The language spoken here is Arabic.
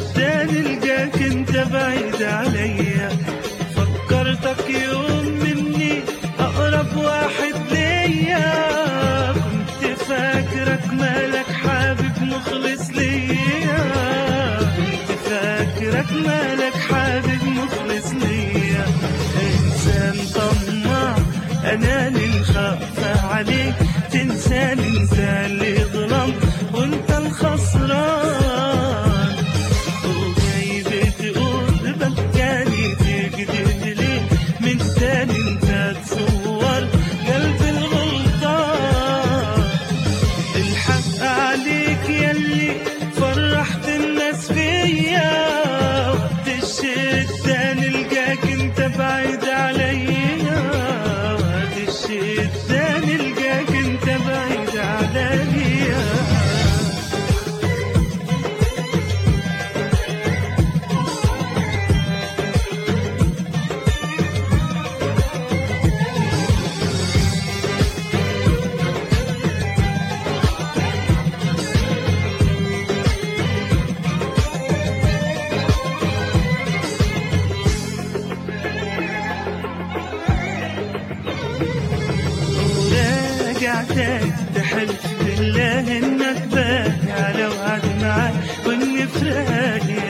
تاني القاك انت بعيد عليا. فكرتك يوم مني اقرب واحد ليا، كنت فاكرك مالك حبيب مخلص ليا، كنت فاكرك مالك حبيب مخلص ليا. انسان طماع اناني نخاف عليك، تنساني انت اللي ظلم وانت الخسران. وجاي بتقول بكاني تكذب ليه، من تاني انت تصور قلب الغلطان. الحق عليك يلي فرحت الناس فيا، وقت الشدة نلقاك انت بعيد عليا، وقت الشدة نلقاك انت بعيد عليا. وراجعتك تحلف بالله انك باقي على وعد معاك، واني فراقي